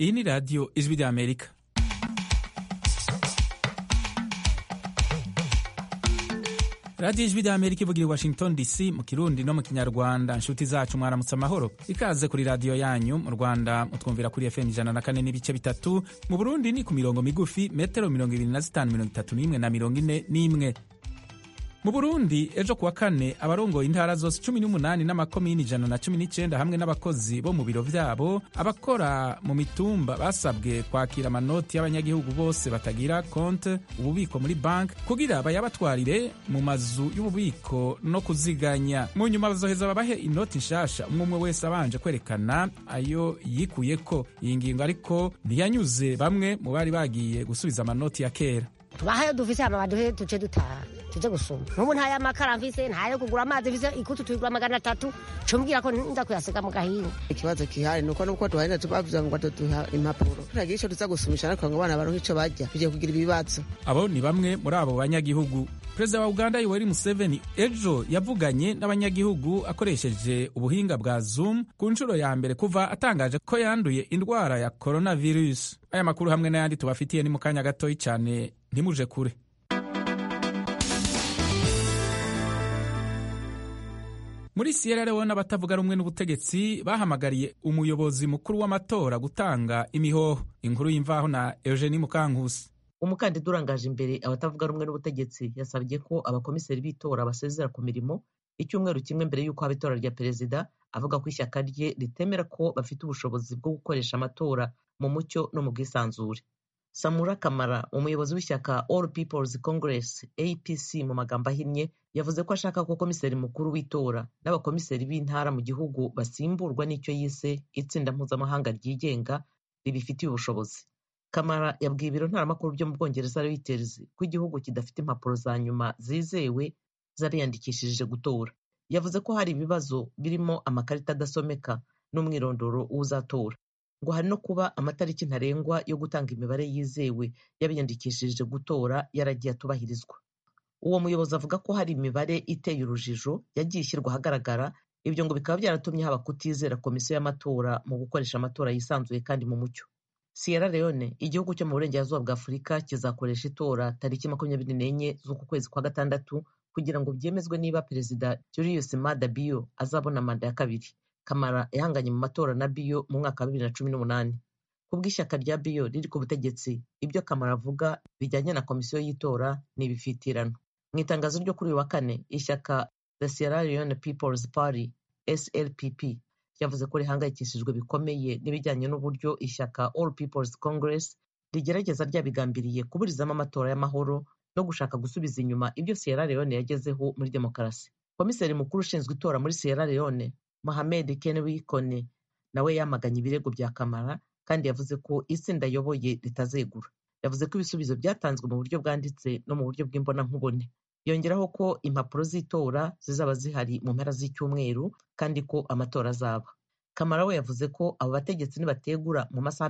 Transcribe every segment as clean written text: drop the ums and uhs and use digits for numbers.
Iyi ni radiyo ijwi ry'Amerika. radiyo ijwi ry'Amerika ivugira i Washington DC mu Kirundi no mu Kinyarwanda. Inshuti zacu mwaramutse amahoro, ikaze kuri radiyo yanyu. Mu Rwanda mutwumvira kuri FM 104.3, mu Burundi ni ku mirongo migufi metero 25, 31 na 41. Mu Burundi ejo kuwa kane abarongoye intara zose 18 n'amakomini 119 hamwe n'abakozi bo mu biro vyabo, abakora mu mitumba basabwe kwakira amanoti y'abanyagihugu bose batagira konte ububiko muri bank kugira bayabatwarire mu mazu y'ububiko no kuziganya. Mu nyuma bazoheza babahe inoti nshasha umwe wese abanje kwerekana ayo yikuyeko. Iyi ngingo ariko ntiyanyuze bamwe mu bari bagiye gusubiza amanoti ya kera. Tubahayo dufise amaduhe tuce dutaha tuje gusoma n'ubu nta y'amakara mfise, nta yo kugura amazi mfise, ikutu tuyigura 300 cumbwira ko nda kuyasiga mu gahinga. Ikibazo kihari nuko tubahinda tubavuza ngo tuduha impapuro turagira ico tuza gusumisha ariko ngo abana baronke ico barya tuje kugira ibibazo. Abo ni bamwe muri abo banyagihugu. Perezida wa Uganda Yoweri Museveni ejo yavuganye n'abanyagihugu akoresheje ubuhinga bwa Zoom ku nshuro ya mbere kuva atangaje ko yanduye indwara ya coronavirus. Aya makuru hamwe n'ayandi tubafitiye ni mu kanya gatoyi cyane, ntimuje kure. Muri Sierra Leone abatavuga rumwe n'ubutegetsi bahamagariye umuyobozi mukuru w'amatora gutanga imihoho. Inkuru y'imvaho na Eugenie Mukankusi. Umukandida urangaje imbere abatavuga rumwe n'ubutegetsi yasabye ko abakomiseri b'itora basezera ku mirimo icyumweru kimwe mbere y'uko haba itora rya perezida, avuga ko ishyaka rye ritemera ko bafite ubushobozi bwo gukoresha amatora mu mucyo no mu bwisanzure. Samura Kamara, umuyobozi w'ishyaka All People's Congress APC mu magambo ahinnye, yavuze ko ashaka ko komiseri mukuru w'itora n'abakomiseri b'intara mu gihugu basimburwa n'icyo yise itsinda mpuzamahanga ryigenga ribifitiye ubushobozi. Kamara yabwiye ibiro ntaramakuru byo mu Bwongereza Reuters ko igihugu kidafite impapuro za nyuma zizewe zariyandikishije gutora. Yavuze ko hari ibibazo birimo amakarita adasomeka n'umwirondoro w'uzatora, ngo hari no kuba amatariki ntarengwa yo gutanga imibare yizewe y'abiyandikishije gutora yaragiye atubahirizwa. Uwo muyobozi avuga ko hari imibare iteye urujijo yagiye ishyirwa ahagaragara, ibyo ngo bikaba byaratumye haba kutizera komisiyo y'amatora mu gukoresha amatora yisanzuye kandi mu mucyo. Sierra Leone, igihugu cyo mu burengerazuba bwa Afurika, kizakoresha itora tariki 24 z'uku kwezi kwa gatandatu kugira ngo byemezwe niba perezida Julius Maada Bio azabona manda ya kabiri. Kamara yahanganye mu matora na Bio mu mwaka wa 2018. Kubw'ishyaka rya Bio riri ku butegetsi, ibyo Kamara avuga bijyanye na komisiyo y'itora ni ibifitirano. Mu itangazo ryo kuri uyu wa kane, ishyaka The Sierra Leone People's Party SLPP yavuze ko rihangayikishijwe bikomeye n'ibijyanye n'uburyo ishyaka All People's Congress rigerageza ryabigambiriye kuburizamo amatora y'amahoro no gushaka gusubiza inyuma ibyo Sierra Leone yagezeho muri demokarasi. Komiseri mukuru ushinzwe itora muri Sierra Leone, Mohamed Kenwi Kone, nawe yamaganye ibirego bya Kamara kandi yavuze ko itsinda ayoboye ritazegura. Yavuze ko ibisubizo byatanzwe mu buryo bwanditse no mu buryo bw'imbonankubone. Yongeraho ko impapuro z'itora zizaba zihari mu mpera z'icyumweru kandi ko amatora azaba. Kamara we yavuze ko abo bategetsi nibategura mu masaha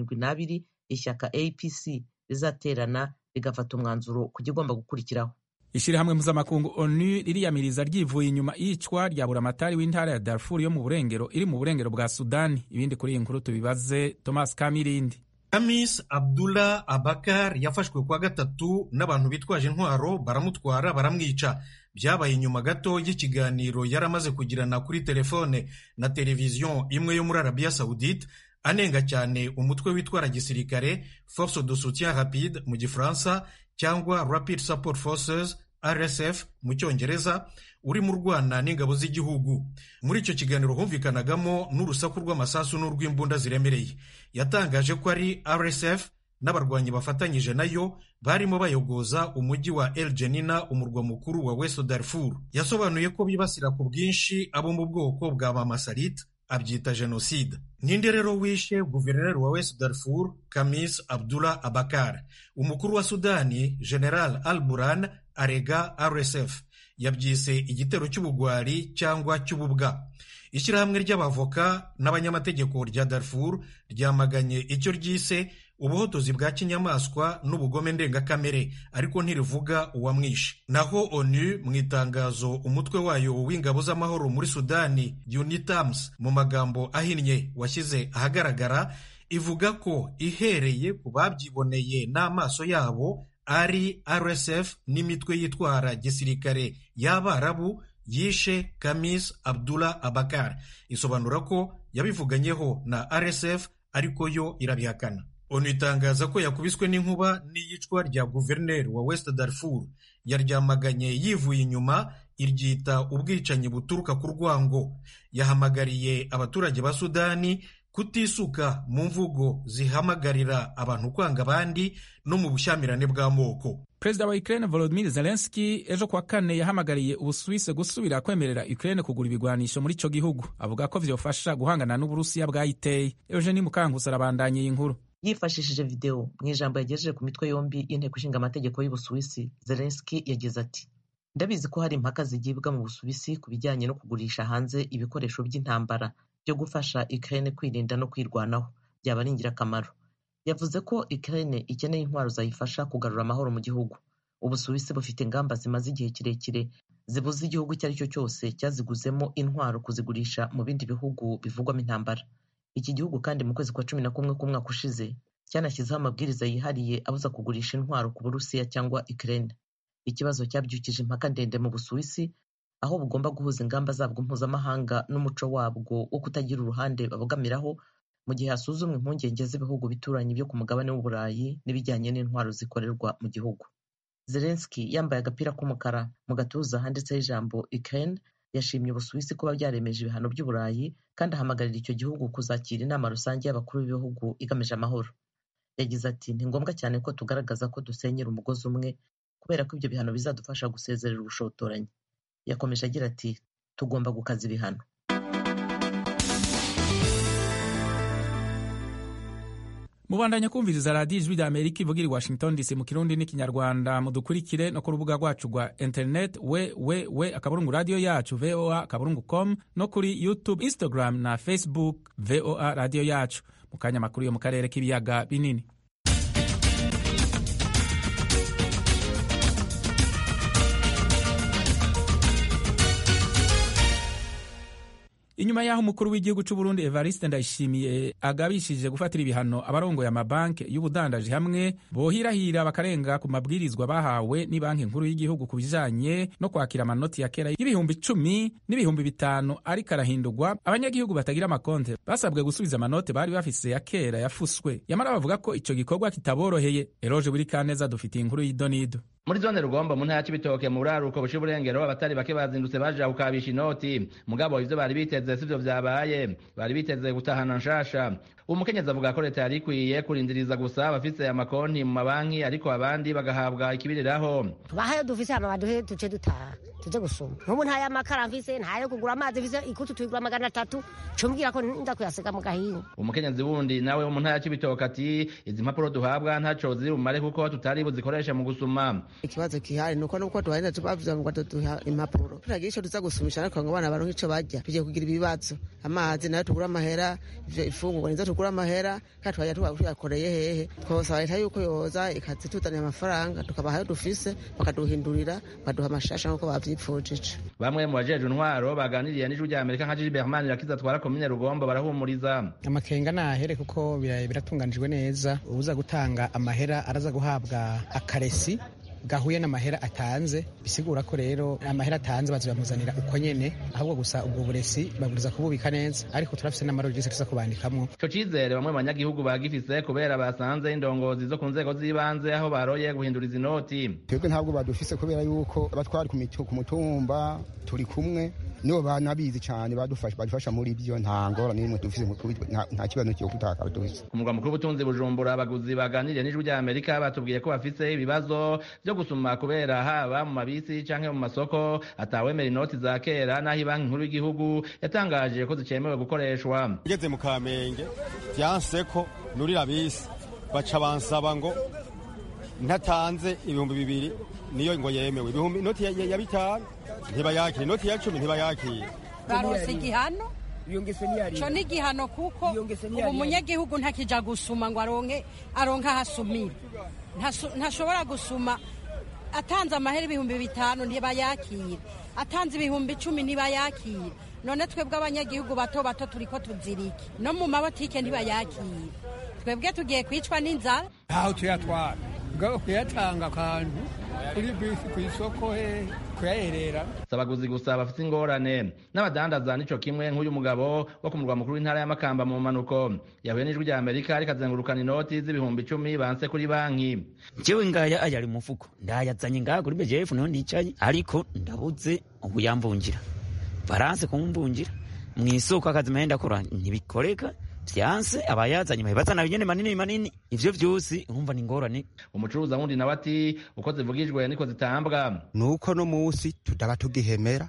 72 ishyaka APC rizaterana rigafata umwanzuro ku kigomba gukurikiraho. Ishirahamwe mpuzamakungu ONU ririyamiriza ryivuye inyuma y'icwa rya buramatari w'intara ya Darfur yo mu burengero iri mu burengero bwa Sudani. Ibindi kuri iyi nkuru tubibaze Thomas Kamirindi. Kamis Abdullah Abakar yafashwe kwa gatatu n'abantu bitwaje intwaro baramutwara baramwica. Byabaye nyuma gato y'ikiganiro yaramaze kugirana kuri telefone na televiziyo imwe yo muri Arabia Saoudite, anenga cyane umutwe witwara gisirikare Force de Soutien Rapide mu Gifaransa cyangwa Rapid Support Forces RSF mu Cyongereza, uri mu Rwanda n'ingabo z'igihugu. Muri icyo kiganiro humvikanagamo n'urusaku rw'amasasu n'urw'imbunda ziremereye. Yatangaje ko ari RSF n'abarwanyi bafatanyije nayo barimo bayogoza umujyi wa El Jenina, umurwa mukuru wa West Darfur. Yasobanuye ko bibasira ku bwinshi abo mu bwoko bwa Mamasalit, abyita genocide. Ninde rero wishe guverineri wa West Darfur Kamis Abdullah Abakar? Umukuru wa Sudani General Al-Burhan arega RSF, yabyise igitero cy'ubugwari cyangwa cy'ububwa. Ishyirahamwe ry'abavoka n'abanyamategeko rya Darfur ryamaganye icyo ryise ubuhotozi bwa kinyamaswa n'ubugome ndengakamere, ariko ntirivuga uwamwishe. Naho ONU mu itangazo umutwe wayo w'ingabo z'amahoro muri Sudani UNITAMS mu magambo ahinnye washyize ahagaragara, ivuga ko ihereye ku babyiboneye n'amaso yabo ari RSF n'imitwe yitwara gisirikare y'Abarabu yishe Khamis Abdullah Abakar. Isobanura ko yabivuganyeho na RSF ariko yo irabihakana. ONU itangaza ko yakubiswe n'inkuba n'iyicwa rya guverineri wa West Darfur. Yaryamaganye yivuye inyuma, iryita ubwicanyi buturuka ku rwango. Yahamagariye abaturage ba Sudani kutisuka mu mvugo zihamagarira abantu kwanga abandi no mu bushyamirane bw'amoko. Perezida wa Ukraine Volodymyr Zelensky ejo kwa kane yahamagariye Ubusuwisi gusubira kwemerera Ukraine kugura ibigwanisho muri ico gihugu. Avuga ko vyofasha guhangana n'Uburusiya bwayiteye. Eugenie Mukankusi arabandanya iyi nkuru. Yifashishije video mu ijambo yagejeje ku mitwe yombi y'inteko ishinga amategeko y'Ubusuwisi, Zelensky yagize ati: ndabizi ko hari impaka zigibwa mu Busuwisi ku bijyanye no kugurisha hanze ibikoresho by'intambara byo gufasha Ukraine kwirinda no kwirwanaho. Byaba ari ingirakamaro. Yavuze ko Ukraine ikeneye intwaro zayifasha kugarura amahoro mu gihugu. Ubusuwisi bufite ingamba zimaze igihe kirekire zibuza igihugu icyo ari cyo cyose cyaziguzemo intwaro kuzigurisha mu bindi bihugu bivugwamo intambara. Iki gihugu kandi mu kwezi kwa 11 k'umwaka ushize cyanashyizeho amabwiriza yihariye abuza kugurisha intwaro ku Burusiya cyangwa Ukraine. Ikibazo cyabyukije impaka ndende mu Busuwisi, aho bugomba guhuza ingamba zabwo mpuzamahanga n'umuco wabwo wo kutagira uruhande babogamiraho mu gihe hasuzumwa impungenge z'ibihugu bituranye byo ku mugabane w'Uburayi n'ibijyanye n'intwaro zikorerwa mu gihugu. Zelensky yambaye agapira k'umukara, mu gatuza handitseho ijambo Ukraine. Yashimye Ubusuwisi kuba byaremeje ibihano by'Uburayi kandi ahamagarira icyo gihugu kuzakira inama rusange y'abakuru b'ibihugu igamije amahoro. Yagize ati: ni ngombwa cyane ko tugaragaza ko dusenyera umugozi umwe kubera ko ibyo bihano bizadufasha gusezerera ubushotoranyi. Yakomeje agira ati: tugomba gukaza ibihano. Mubandanya kumviriza radiyo Ijwi ry'Amerika ivugira i Washington DC mu Kirundi n'ikinyarwanda. Mudukurikire no ku rubuga rwacu rwa internet /radio yacu voa.com no kuri YouTube, Instagram na Facebook VOA radio yacu. Mu kanya makuru yo mu karere k'ibiyaga binini. Inyuma yaho umukuru w'igihugu cy'u Burundi Evariste Ndayishimiye agabishije gufatira ibihano abarongoye amabanki y'ubudandaji hamwe bohirahira bakarenga ku mabwirizwa bahawe ni banki nkuru y'igihugu ku bijanye no kwakira amanoti ya kera y'ibihumbi 10 n'ibihumbi 5 ariko arahindurwa, abanyagihugu batagira amakonte basabwe gusubiza amanote bari bafise ya kera yafuswe. Yamara bavuga ko ico gikorwa kitaboroheye. Eroje buri kaneza dufite inkuru y'idonido. Muri zone Rugombo mu ntara y'Ibitoke mu buraruko bushiye uburengero abatari bake bazindutse baje gukabisha inoti, mugabo ivyo bari biteze sivyo vyabaye. Bari biteze gutahana nshasha. Umukenyezi avuga ko leta yari ikwiye kurindiriza gusa abafise amakonti mu mabanki, ariko abandi bagahabwa ikibiriraho. Tubahayo dufise amabaduhe tuce dutaha tuje gusoma. Nk'ubu nta y'amakara mfise, nta yo kugura amazi mfise, ikutu twigura 300 cumbwira ko nda kuyasega mu gahinga. Umukenyezi wundi nawe mu ntara y'Ibitoke ati izi mpapuro duhabwa ntaco ziri bumare kuko tutari buzikoresha mu gusuma. Ikibazo kihari nuko nuko duhari tubavuga ngo tuduha impapuro turagira ico tuza gusumisha ariko ngo abana baronke ico bajya tugiye kugira ibibazo. Amazi nayo tugura amahera, ifungurwa nizo tugura amahera kandi twajya tuyakoreye hehe. Twosaba leta yuko yoza ikazituzanira amafaranga tukabahayo dufise bakaduhindurira baduha amashasha nkuko bavyipfujije. Bamwe mu bajeje intwaro baganiriye n'Ijwi ry'Amerika nka Gilbert Manirakiza atwara komine Rugombo barahumuriza. Amakenga nahere kuko biratunganijwe neza, ubuza gutanga amahera araza guhabwa akaresi gahuye n'amahera atanze, bisigura ko rero amahera atanze bazibamuzanira uko nyene, ahubwo gusa ubwo buresi baburiza kububika neza, ariko turafise n'amarogisi tuza kubandikamwo. Ico cizere bamwe mu banyagihugu bagifise kubera basanze indongozi zo ku nzego z'ibanze aho baroye guhinduriza inoti. Twebwe ntabwo badufise kubera yuko abatwari ku mutumba turi kumwe nibo banabizi cyane badufasha muri ibyo, nta ngorane n'imwe dufise, nta kibazo cyo kutaka dufise. Ku murwa mukuru w'ubutunzi Bujumbura abaguzi baganiriye n'Ijwi ry'Amerika batubwiye ko bafise ibibazo byo gusuma kubera haba mu mabisi canke mu masoko atawemera inoti za kera, naho ibanki nkuru y'igihugu yatangaje ko zicemewe gukoreshwa. Ngeze mu Kamenge byanseko nurira bisi baca bansaba ngo ntatanze 2,000 niyo ngo yemewe, ibihumbi inoti ya 5 ntibayakira, inoti ya 10 ntibayakira. Barose igihano co ni igihano kuko ubu munyagihugu ntakija gusuma ngo aronka hasumira, ntashobora gusuma. Atanze amahera 5,000 ntibayakira, atanze 10,000 ntibayakira. None twebwe abanyagihugu bato bato turiko tuziriki no mu mabotike ntibayakira. twebwe tugiye kwicwa n'inzara. Aho tuyatwara ngo kuyatanga akantu kuri bisi ku isoko kuyaherera. Abaguzi gusa bafite ingorane n'abadandaza nico kimwe nk'uyu mugabo wo ku murwa mukuru w'intara ya Makamba mu manuko yahuye n'ijwi rya Amerika rikazengurukana inoti z'ibihumbi 10 banse kuri banki. Jewe ngaya ayari mufuko ndayazanye ngaha kuri BGF niho ndicaye ariko ndabuze ubuyambungira baranse kumbungira mu isoko akazi mpenda kora ntibikoreka vyanse abayazanye bahibazana binyene manini ivyo vyose urumva ni ngorane. Umucuruza wundi nawe ati uko zivugijwe niko zitambwa nuko no musi tutaba tugihemera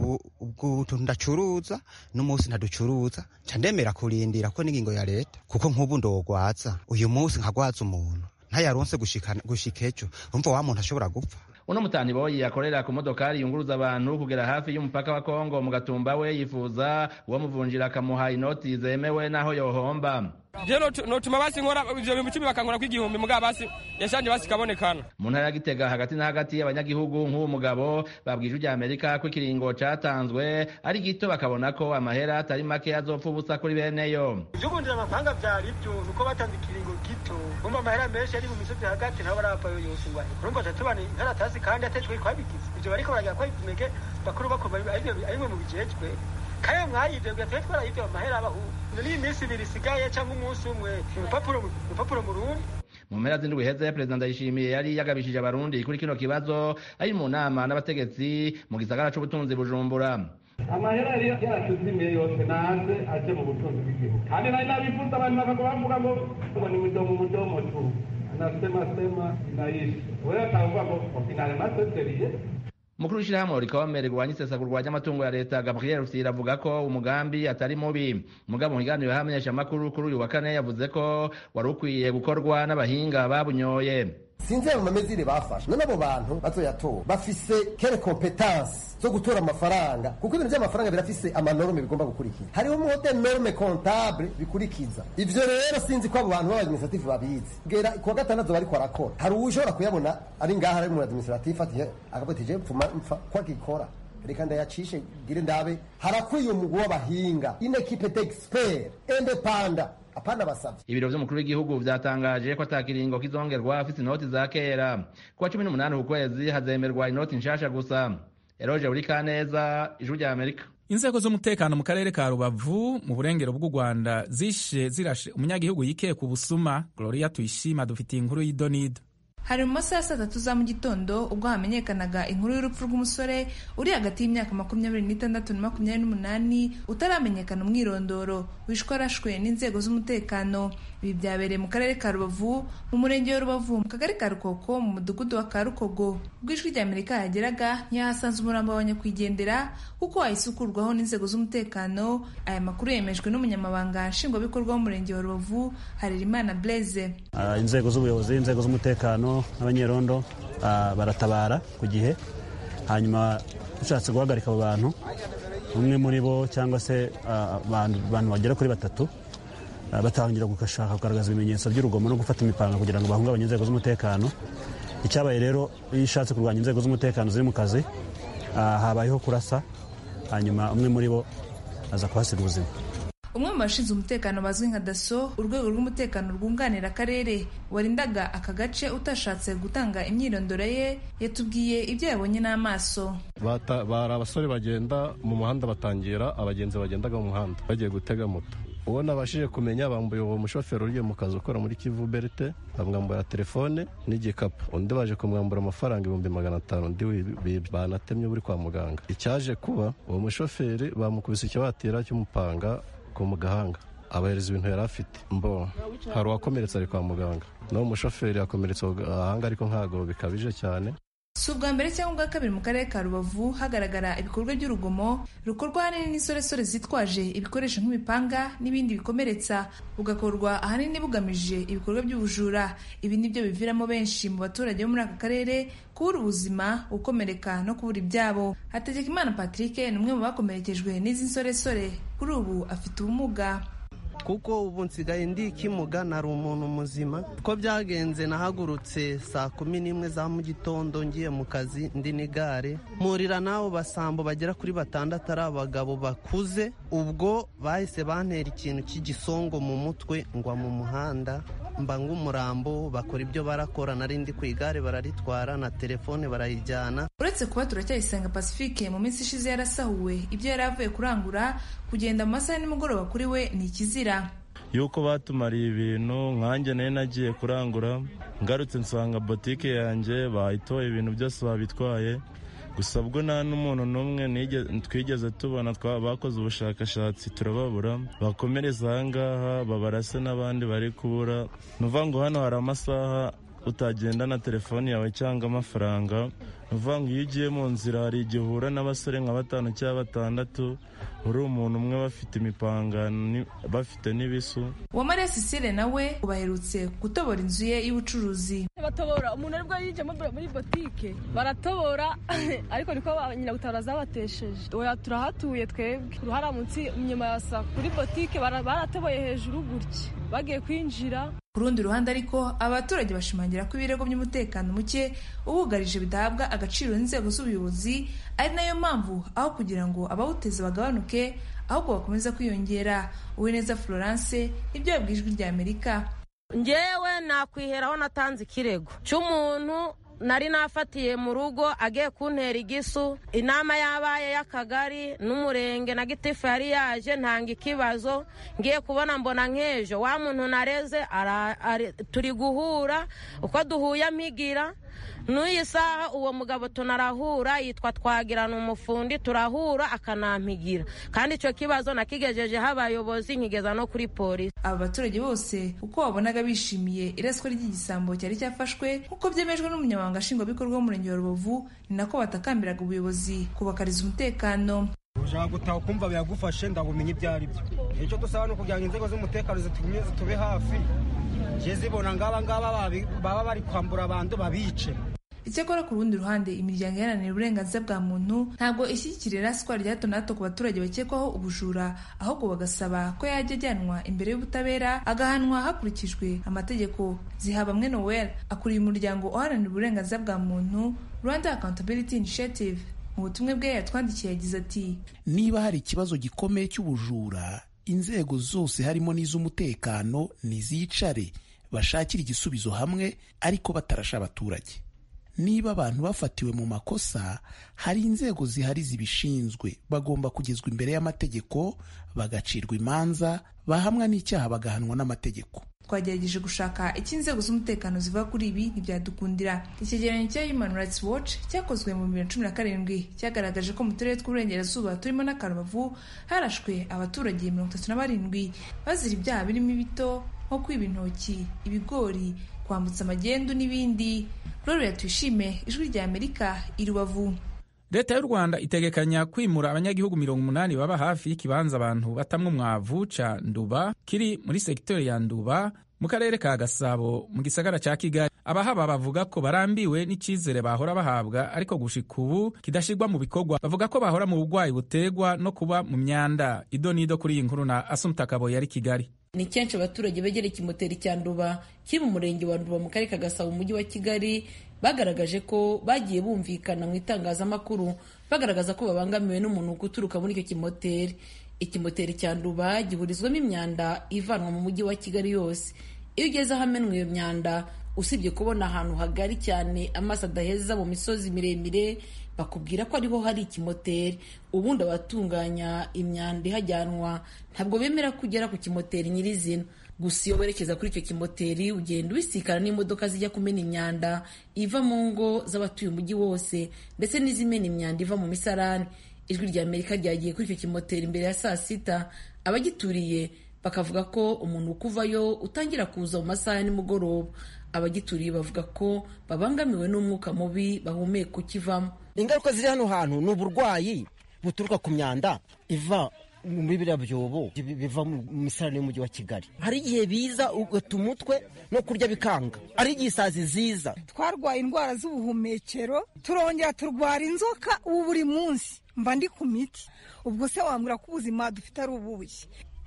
ubu ndacuruza no musi ntaducuruza ca ndemera kurindira ko n'ingingo ya leta kuko nk'ubu ndogwaza uyu musi nkagwaza umuntu ntayaronse gushika ejo umva wa muntu ashobora gupfa. Uno mutani boyi akorera ku modokari yunguruza abantu kugera hafi y'umupaka wa Kongo mu Gatumba we yifuza uwo muvunjira akamuha inoti zemewe naho yohomba. Jero notuma basi nkora ivyo 10 bakankora kw'igihumbi muga basi yashanje basi kabonekana. Mu ntara ya Gitega hagati na hagati y'abanyagihugu nk'uwo mugabo babwije ujya Amerika ko ikiringo catanzwe ari gito bakabona ko amahera atari make azopfa ubusa kuri beneyo. Ivyo amafaranga vyari byo uko batanze ikiringo gito umva amahera menshi ari mu misozi hagati nabo barapfa yose ngwa. Urumva tatubana ntaratasi kandi atejwe kwabigize. Ivyo bariko baragira ko imege bakuru bakoma ari mu bijejwe. Kaya mwayivyo gatwara ivyo amahera abahu. Ni imisi birisigaye cyangwa umunsi umwe urupapuro mu rundi. Mu mpera z'indwi heze Perezida Ndayishimiye yari yagabishije abarundi kuri kino kibazo ari mu nama n'abategetsi mu gisagara c'ubutunzi Bujumbura. Amahera yacu zimwe yose naze aje mu butunzi bw'igihugu kandi nari nabifuza abantu bakavuga ngo ni mudomo tu anasema inaishi wewe atavuga ngo finale masterie. Mukuru w'ishirahamwe Rikome rigwanya isesagurwa ry'amatungo ya leta Gabriel Rufyiri avuga ko umugambi atari mubi. Mugabo mu kiganiro hamenyesha amakuru kuri uyu wa kane yavuze ko wari ukwiye gukorwa n'abahinga babunyoye. Sinzi mu mamezire bafashe none abo bantu bazoyatora bafise kere competence zo gutora amafaranga kuko ibintu by'amafaranga birafise amanorme bigomba gukurikira hariho mu hotel norme comptable bikurikiza ivyo rero sinzi ko abo bantu b'administratif babizi gera ku gatandatu bari kwarakora hari ushobora kuyabona ari ngaha ari mu administratif ati akabotije mfa kwa gikora reka ndayacishe gire ndabe harakwiye umugwi w'abahinga une équipe d'experts indépendants. Ibiro vy'umukuru w'igihugu vyatangaje ko atakiringo kizongerwa afite inoti za kera kuwa 18 ukwezi hazemerwa inoti nshasha gusa. Eroje uri Kaneza, Ijwi rya Amerika. Inzego z'umutekano mu karere ka Rubavu mu burengero bw'u Rwanda zirashe umunyagihugu yikeye ku busuma. Gloria Tuyishima dufitiye inkuru y'idonido. Hari mu masaha 3 za mu gitondo ubwo hamenyekanaga inkuru y'urupfu rw'umusore uri hagati y'imyaka 26 na 28 utaramenyekana umwirondoro wishwe arashwe n'inzego z'umutekano. Ibi byabereye mu karere ka Rubavu mu murenge wa Rubavu mu kagari ka Rukoko mu mudugudu wa Karukogo. Ubw'Ijwi rya Amerika yageraga ntiyahasanze umurambo w'abanyakwigendera kuko ayisukurwaho n'inzego z'umutekano. Aya makuru yemejwe n'umunyamabanga nshingwabikorwa w'umurenge wa Rubavu Harerimana Blaise. Inzego z'ubuyobozi, inzego z'umutekano n'abanyerondo baratabara ku gihe, hanyuma ushatse guhagarika abo bantu umwe muri bo cyangwa se abantu bagera kuri 3 batangira gukashaka kugaragaza ibimenyetso by'urugomo no gufata imipanga kugira ngo bahungabanye inzego z'umutekano. Icyabaye rero iyo ishatse kurwanya inzego z'umutekano ziri mu kazi habayeho kurasa, hanyuma umwe muri bo aza kuhasiga ubuzima. Umwe mu bashinzwe umutekano bazwi nka DASSO, urwego rw'umutekano rwunganira akarere warindaga aka gace utashatse gutanga imyirondoro ye, yatubwiye ibyo yabonye n'amaso. Bari abasore bagenda mu muhanda batangira abagenzi bagendaga mu muhanda bagiye gutega moto. Uwo nabashije kumenya bambuye uwo mushoferi uriye mu kazi ukora muri Kivu Berite, bamwambura telefone n'igikapu. Undi baje kumwambura amafaranga 500, undi banatemye buri kwa muganga. Icyaje kuba uwo mushoferi bamukubise ikibatira cy'umupanga ku mugahanga abahereza ibintu yari afite. Hari uwakomeretse ari kwa muganga, naho umushoferi yakomeretse ahanga ariko ntago bikabije cyane. Si ubwa mbere cyangwa ubwa kabiri mu karere ka Rubavu hagaragara ibikorwa by'urugomo rukorwa ahanini n'insoresore zitwaje ibikoresho nk'imipanga n'ibindi bikomeretsa, bugakorwa ahanini bugamije ibikorwa by'ubujura. Ibi nibyo biviramo benshi mu baturage bo muri aka karere kubura ubuzima, gukomereka no kubura ibyabo. Hategekimana Patrick ni umwe mu bakomerekejwe n'izi nsoresore, kuri ubu afite ubumuga. kuko ubu nsigaye ndi ikimuga nari umuntu muzima. Ko byagenze nahagurutse saa 11 za mu gitondo ngiye mu kazi ndi n'igare, murira nabo basambo bagera kuri 6 ari abagabo bakuze. Ubwo bahise bantera ikintu cy'igisongo mu mutwe ngwa mu muhanda, mba ng'umurambo. Bakora ibyo barakora, nari ndi ku igare bararitwara na telefone barayijyana. Uretse kuba Turacyayisenga Pacifique mu minsi ishize yarasahuwe ibyo yari avuye kurangura, kugenda mu masaha nimugoroba kuri we ni ikizira. Yuko batumariye ibintu, nkanjye nayo nagiye kurangura, ngarutse nsanga botike yanjye bayitoye, ibintu byose babitwaye. Gusa bwo nta n'umuntu n'umwe twigeze tubona, bakoze ubushakashatsi turababura, bakomereza ahangaha babarase n'abandi bari kubura. Nuvuga ngo hano hari amasaha utagenda na telefoni yawe cyangwa amafaranga. Nuvuga ngo iyo ugiye mu nzira hari igihe uhura n'abasore nka 5 cyangwa 6 uri umuntu umwe bafite imipanga bafite n'ibisu. Uwamariya Cecile nawe baherutse gutobora inzu ye y'ubucuruzi. Batobora umuntu aribwo yinjemo muri botike baratobora ariko niko nyina gutabara zabatesheje. Oya turahatuye twebwe uruhara munsi inyuma ya sa kuri botike baratoboye hejuru gutya bagiye kwinjira. Ku rundi ruhande ariko abaturage bashimangira ko ibirego by'umutekano muke ubugarije bidahabwa agaciro n'inzego z'ubuyobozi, ari nayo mpamvu aho kugira ngo abawuteze bagabanuke ahubwo bakomeza kwiyongera. Uwineza Florence, ibyo yabwiye Ijwi ry'Amerika. Njyewe nakwiheraho natanze ikirego cy'umuntu nari nafatiye mu rugo agiye kuntera igisu. Inama yabaye y'akagari n'umurenge na gitifu yari yaje, ntanga ikibazo. Ngiye kubona mbona nk'ejo wa muntu nareze turi guhura, uko duhuye ampigira. N'uyi saha uwo mugabo tunarahura, yitwa Twagirana umufundi, turahura akanampigira. Kandi icyo kibazo nakigejejeho abayobozi, nkigeza no kuri polisi. Aba baturage bose uko wabonaga bishimiye iraswa ry'igisambo cyari cyafashwe, nk'uko byemejwe n'umunyamabanga nshingwabikorwa w'umurenge wa Rubavu, ni nako batakambiraga ubuyobozi kubakariza umutekano. Ushaka gutaha ukumva byagufashe ndabumenya ibyo ari byo. Icyo dusaba no kugira ngo inzego z'umutekano zitube hafi, zibona ngaba baba bari kwambura abantu babice. Icyakora ku rundi ruhande imiryango iharanira uburenganzira bwa muntu ntabwo ishyigikira iraswa rya hato na hato ku baturage bakekwaho ubujura, ahubwo bagasaba ko yajya ajyanwa imbere y'ubutabera agahanwa hakurikijwe amategeko. Zihabamwe Noel akuriye umuryango uharanira uburenganzira bwa muntu Rwanda Accountability Initiative. Mu butumwa bwe yatwandikiye yagize ati: niba hari ikibazo gikomeye cy'ubujura, inzego zose harimo n'iz'umutekano nizicare bashakira igisubizo hamwe, ariko batarasha abaturage. Niba abantu bafatiwe mu makosa, hari inzego zihari zibishinzwe, bagomba kugezwa imbere y'amategeko, bagacirwa imanza, bahamwa n'icyaha bagahanwa n'amategeko. Twagerageje gushaka icyo inzego z'umutekano zivuga kuri ibi ntibyadukundirira. Icyegeranyo cya Human Rights Watch cyakozwe mu 2017 cyagaragaje ko mu turere tw'uburengerazuba turimo na Rubavu harashwe abaturage 37 bazira ibyaha birimo ibito nko kwiba intoki, ibigori, kwambutsa amagendu n'ibindi. Gloria Tuyishime, Ijwi ry'Amerika, i Rubavu. Leta y'u Rwanda itegekanya kwimura abanyagihugu 80 baba hafi y'ikibanza abantu batamwe umwavu ca Nduba kiri muri sekiteri ya Nduba mu karere ka Gasabo mu gisagara ca Kigali. Abahaba bavuga ko barambiwe n'icizere bahora bahabwa, ariko gushika ubu kidashirwa mu bikorwa. Bavuga ko bahora mu bugwayi butegwa no kuba mu myanda. Idonido kuri iyi nkuru na Asumta Kaboyi yari Kigali. Ni kenshi abaturage begereye ikimoteri cya Nduba kiri mu murenge wa Nduba mu karere ka Gasabo mu mujyi wa Kigali bagaragaje ko bagiye bumvikana mu itangazamakuru bagaragaza ko babangamiwe n'umuntu guturuka muri icyo kimoteri. Ikimoteri cya Nduba gihurizwamo imyanda ivanwa mu mujyi wa Kigali yose. Iyo ugeze ahamenwa iyo myanda, usibye kubona ahantu hagari cyane amaso adaheza mu misozi miremire, bakubwira ko ariho hari ikimoteri. Ubundi abatunganya imyanda ihajyanwa ntabwo bemera kugera ku kimoteri nyirizina. Gusa iyo werekeza kuri icyo kimoteri ugenda ubisikana n'imodoka zijya kumena imyanda iva mu ngo z'abatuye umujyi wose, ndetse n'izimena imyanda iva mu misarani. Ijwi ry'Amerika ryagiye kuri icyo kimoteri imbere ya saa 6. Abagituriye bakavuga ko umuntu ukuvayo utangira kuza mu masaha ya nimugoroba. Abagituriye bavuga ko babangamiwe n'umwuka mubi bahumeka ukivamo. Ingaruka ziri hano hantu ni uburwayi buturuka ku myanda iva muri biriya byobo biva mu misarane y'umujyi wa Kigali. Hari igihe biza ugata umutwe no kurya bikanga, ari igihe isazi ziza. Twarwaye indwara z'ubuhumekero, turongera turwara inzoka. Ubu buri munsi mba ndi ku miti. Ubwo se wambwira ko ubuzima dufite ari ubuhe?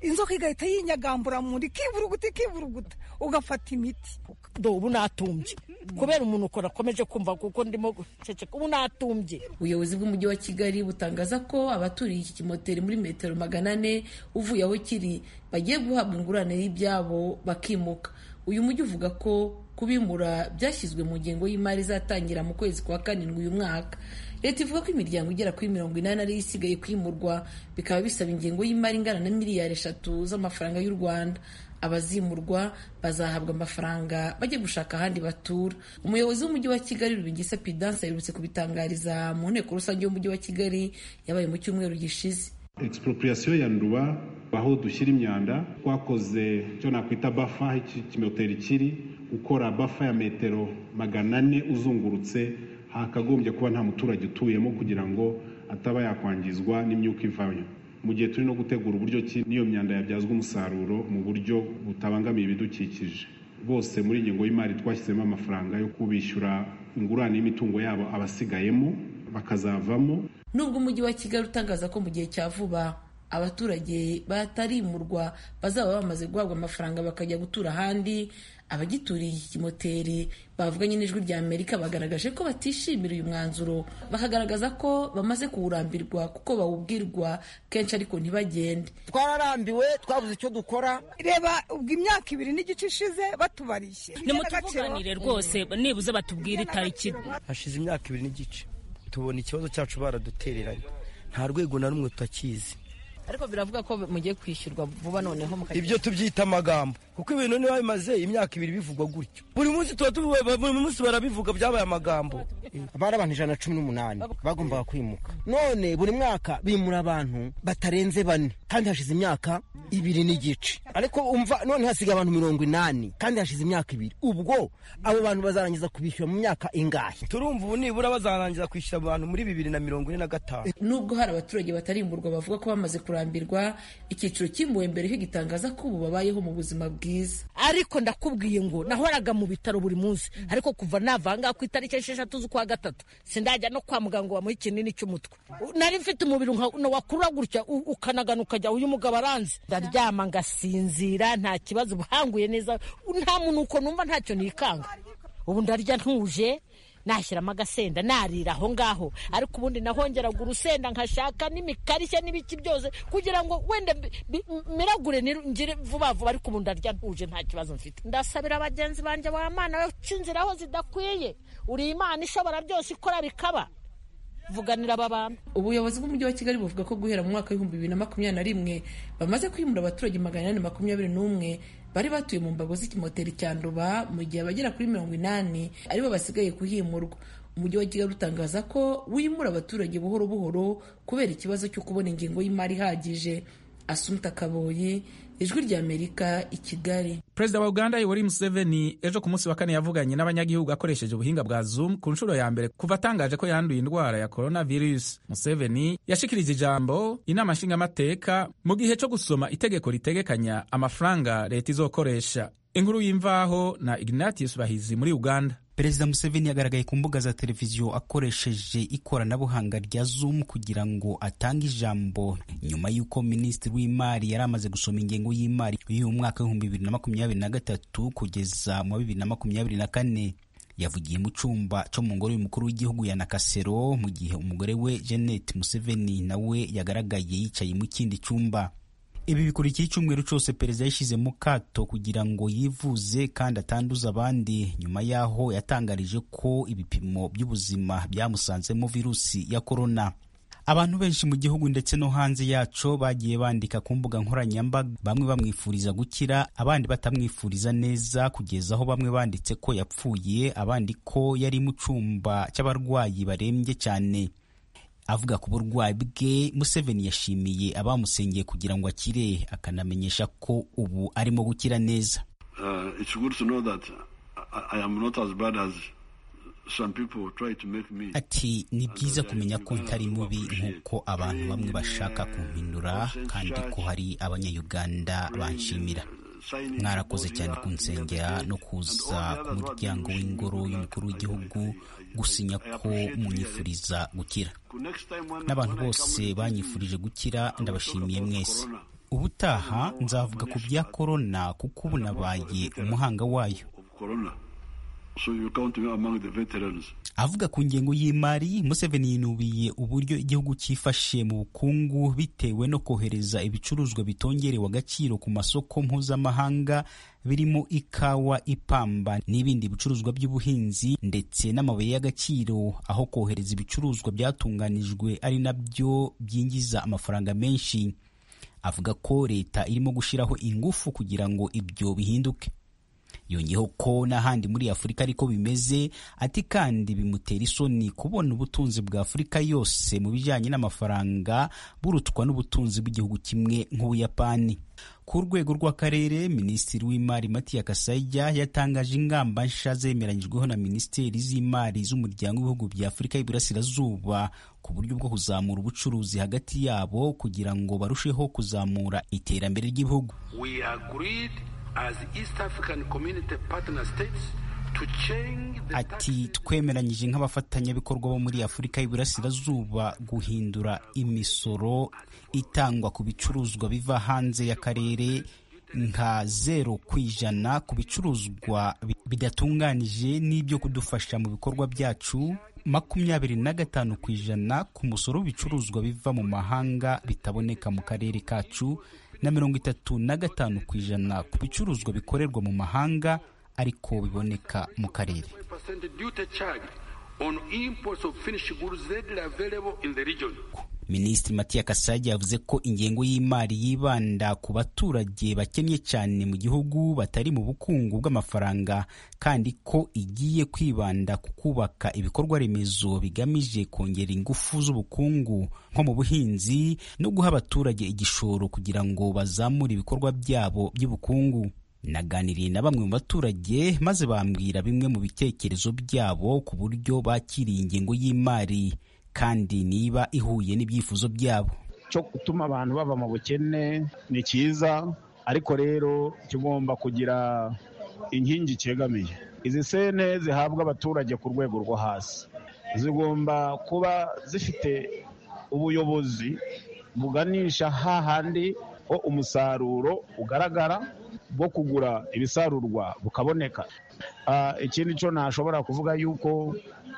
inzoka igahita yinyagambura muri kiburuguta ugafata imiti. Ubu natumbye kubera umuntu ukora akomeje kumva kuko ndimo guceceka, ubu natumbye. Ubuyobozi bw'umujyi wa Kigali butangaza ko abaturiye iki kimoteri muri metero 400 uvuye aho kiri bagiye guhabwa ingurane y'ibyabo bakimuka. Uyu mujyi uvuga ko kubimura byashyizwe mu ngengo y'imari izatangira mu kwezi kwa 7 uyu mwaka. Leta ivuga ko imiryango igera kuri 80 ari isigaye kwimurwa, bikaba bisaba ingengo y'imari ingana na miliyari 3 z'amafaranga y'u Rwanda. Abazimurwa bazahabwa amafaranga bajye gushaka ahandi batura. Umuyobozi w'umujyi wa Kigali Rubingisa Pidanse aherutse kubitangariza mu nteko rusange y'umujyi wa Kigali yabaye mu cyumweru gishize. Expropriation ya Nduba aho dushyira imyanda twakoze cyo nakwita bafa ikimoteri kiri ukora bafa ya metero 400 uzungurutse, hakagombye kuba nta muturage utuyemo kugira ngo ataba yakwangizwa n'imyuka ivayo. Mu gihe turi no gutegura uburyo ki niyo myanda yabyazwa umusaruro mu buryo butabangamiye ibidukikije. Bose muri ingengo y'imari twashyizemo amafaranga yo kubishyura ingurane y'imitungo yabo abasigayemo bakazavamo. Nubwo umujyi wa Kigali utangaza ko mu gihe cya vuba abaturage batarimurwa bazaba bamaze guhabwa amafaranga bakajya gutura ahandi, abagituriye iki kimoteri bavuganye n'Ijwi rya Amerika bagaragaje ko batishimira uyu mwanzuro, bakagaragaza ko bamaze kuwurambirwa kuko bawubwirwa kenshi ariko ntibagende. Twararambiwe, twabuze icyo dukora. Reba ubwo imyaka 2 n'igice ishize batubarishye. Nimutuvuganire rwose nibuze batubwira itariki. Hashize imyaka 2 n'igice tubona ikibazo cyacu baradutereranye, nta rwego na rumwe tutakizi. Ariko biravuga ko mugiye kwishyurwa vuba noneho mukajya. Ibyo tubyita amagambo kuko ibintu niba bimaze imyaka 2 bivugwa gutyo. Buri munsi buri munsi barabivuga byabaye amagambo. Abari abantu 118 bagombaga kwimuka, none buri mwaka bimura abantu batarenze 4 kandi hashize imyaka 2 n'igice. Ariko umva none hasigaye abantu 80 kandi hashize imyaka 2. Ubwo abo bantu bazarangiza kubishyura mu myaka ingahe? Turumva ubu nibura bazarangiza kwishyura abantu muri 2045. Nubwo hari abaturage batarimburwa bavuga ko bamaze kurambirwa, icyiciro cyimbuwe mbere higitangaza ko ubu babayeho mu buzima bwiza. Ariko ndakubwiye ngo nahoraga mu bitaro buri munsi, ariko kuva navanga ku itariki 6 z'ukwa 3 sindajya no kwa muganga wa muri kinini cy'umutwe. Nari mfite umubiri wakurura gutya ukanagana ukajya uyu mugabo aranze, ndaryama ngasinzira nta kibazo, buhanguye neza, nta muntu uko numva ntacyo nikanga. Ubu ndarya ntuje, nashyiramo agasenda narira aho ngaho, ariko ubundi nahongeraga urusenda nkashaka n'imikarishya n'ibiki byose kugira ngo wenda miragure ngire vuba vuba, ariko ubundi ndarya ntuje nta kibazo mfite. Ndasabira abagenzi banje wa Mana bacinzira aho zidakwiye, uri Imana ishobora byose ikora bikaba. Vuganira aba bantu. Ubuyobozi bw'umujyi wa Kigali buvuga ko guhera mu mwaka wa 2021 bamaze kwimura abaturage 421 bari batuye mu mbago z'ikimoteri cya Nduba, mu gihe abagera kuri 80 aribo basigaye kuhimurwa. Umujyi wa Kigali utangaza ko wimura abaturage buhoro buhoro kubera ikibazo cyo kubona ingengo y'imari ihagije. Asumta Kaboyi, Ijwi rya Amerika, i Kigali. Perezida wa Uganda Yoweri Museveni ejo ku munsi wa 4 yavuganye n'abanyagihugu akoresheje ubuhinga bwa Zoom ku nshuro ya mbere kuva atangaje ko yanduye indwara ya coronavirus. Museveni yashikirije ijambo inama nshingamateka mu gihe cyo gusoma itegeko ritegekanya amafaranga leta izokoresha. Inkuru y'imvaho na Ignatius Bahizi muri Uganda. Perezida Museveni yagaragaye ku mbuga za televiziyo akoresheje ikoranabuhanga rya Zoom kugira ngo atange ijambo nyuma y'uko Minisitiri w'Imari yari amaze gusoma ingengo y'imari y'uyu mwaka wa 2023 kugeza mu 2024. Yavugiye mu cyumba cyo mu ngoro y'umukuru w'igihugu ya Nakasero, mu gihe umugore we Janet Museveni nawe yagaragaye yicaye mu kindi cyumba. Ibi bikurikiye icyumweru cyose perezida yashyize mu kato kugira ngo yivuze kandi atanduza abandi, nyuma yaho yatangarije ko ibipimo by'ubuzima byamusanzemo virusi ya corona. Abantu benshi mu gihugu ndetse no hanze yaco bagiye bandika ku mbuga nkoranyambaga, bamwe bamwifuriza gukira, abandi batamwifuriza neza, kugeza aho bamwe banditse ko yapfuye, abandi ko yari mu cyumba cy'abarwayi barembye cyane. Avuga ku burwayi bwe, Museveni yashimiye abamusengeye kugira ngo akire, akanamenyesha ko ubu arimo gukira neza. It's good to know that I am not as bad as some people try to make me. Ati ni byiza kumenya ko ntari mubi nk'uko abantu bamwe bashaka kumpindura, kandi ko hari abanyayuganda banshimira. Mwarakoze cyane kunsengera no kuza ku muryango w'ingoro y'umukuru w'igihugu gusinya ko munyifuriza gukira. N'abantu bose banyifurije gukira ndabashimiye mwese. ubutaha nzavuga ku bya korona kuko ubu nabaye umuhanga wayo. So you count me among the veterans. Avuga ku ngengo y'imari, Museveni yinubiye uburyo igihugu cyifashe mu bukungu bitewe no kohereza ibicuruzwa bitongerewe agaciro ku masoko mpuzamahanga birimo ikawa, ipamba n'ibindi bicuruzwa by'ubuhinzi ndetse n'amabuye y'agaciro, aho kohereza ibicuruzwa byatunganijwe ari nabyo byinjiza amafaranga menshi. Avuga ko leta irimo gushyiraho ingufu kugira ngo ibyo bihinduke. Yongeyeho ko n'ahandi muri Afurika ariko bimeze, ati kandi bimutera isoni kubona ubutunzi bwa Afurika yose mu bijyanye n'amafaranga burutwa n'ubutunzi bw'igihugu kimwe nk'Ubuyapani. Ku rwego rw'akarere, Minisitiri w'Imari Matia Kasaija yatangaje ingamba nshya zemeranyijweho na Minisiteri z'Imari z'Umuryango w'Ibihugu bya Afurika y'Iburasirazuba ku buryo bwo kuzamura ubucuruzi hagati yabo kugira ngo barusheho kuzamura iterambere ry'ibihugu. We agreed as East African Community Partner States to change the ati twemeranyije nk'abafatanyabikorwa bo muri Afurika y'Iburasirazuba guhindura imisoro itangwa ku bicuruzwa biva hanze y'akarere nka 0% ku bicuruzwa bidatunganije n'ibyo kudufasha mu bikorwa byacu, 25% ku musoro w'ibicuruzwa biva mu mahanga bitaboneka mu karere kacu, na 35% ku bicuruzwa bikorerwa mu mahanga ariko biboneka mu karere. Minisitiri Matia Kasaija yavuze ko ingengo y'imari yibanda ku baturage bakennye cyane mu gihugu batari mu bukungu bw'amafaranga, kandi ko igiye kwibanda ku kubaka ibikorwa remezo bigamije kongera ingufu z'ubukungu nko mu buhinzi no guha abaturage igishoro kugira ngo bazamure ibikorwa byabo by'ubukungu. Naganiriye na bamwe mu baturage maze bambwira bimwe mu bitekerezo byabo ku buryo bakiriye ingengo y'imari kandi niba ihuye n'ibyifuzo byabo. Cyo gutuma abantu bava mu bukene ni cyiza, ariko rero kigomba kugira inkingi cyegamiye. Izi sente zihabwa abaturage ku rwego rwo hasi zigomba kuba zifite ubuyobozi buganisha hahandi ho umusaruro ugaragara bwo kugura ibisarurwa bukaboneka. Ikindi cyo nashobora kuvuga yuko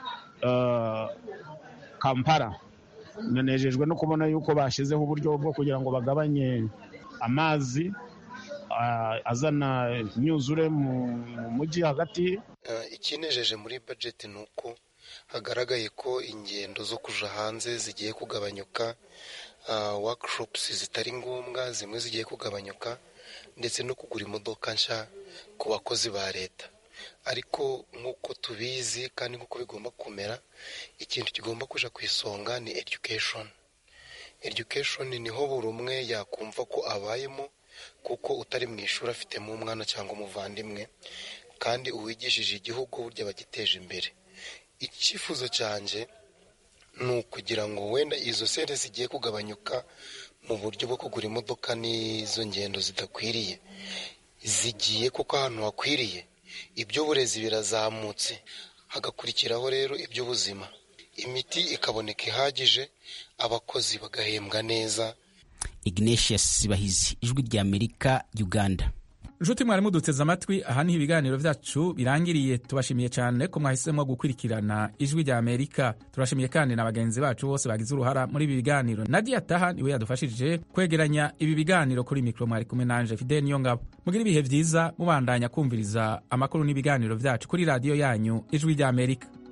Kampala nanejejwe no kubona yuko bashyizeho uburyo bwo kugira ngo bagabanye amazi azana imyuzure mu mujyi hagati. Ikinejeje muri budget ni uko hagaragaye ko ingendo zo kuja hanze zigiye kugabanyuka, workshops zitari ngombwa zimwe zigiye kugabanyuka, ndetse no kugura imodoka nshya ku bakozi ba leta. Ariko nk'uko tubizi kandi nk'uko bigomba kumera, ikintu kigomba kuja ku isonga ni education niho buri umwe yakumva ko abayemo, kuko utari mu ishuri afitemo umwana cyangwa umuvandimwe, kandi uwigishije igihugu burya bagiteje imbere. Icyifuzo cyanjye ni ukugira ngo wenda izo sente zigiye kugabanyuka mu buryo bwo kugura imodoka n'izo ngendo zidakwiriye zigiye kuko ahantu hakwiriye. Iby'uburezi birazamutse, hagakurikiraho rero iby'ubuzima, imiti ikaboneka ihagije, abakozi bagahembwa neza. Ignatius Bahizi, Ijwi ry'Amerika, Uganda. Nshuti mwari muduteze amatwi, aha niho ibiganiro byacu birangiriye. Tubashimiye cyane ko mwahisemo gukurikirana Ijwi ry'Amerika. Turashimiye kandi na bagenzi bacu bose bagize uruhara muri ibi biganiro. Nadia Taha niwe yadufashije kwegeranya ibi biganiro. Kuri mikro mwari kumwe nanje Fidel Niyongabo. Mugira ibihe byiza mubandanya kumviriza amakuru n'ibiganiro byacu kuri radio yanyu Ijwi ry'Amerika.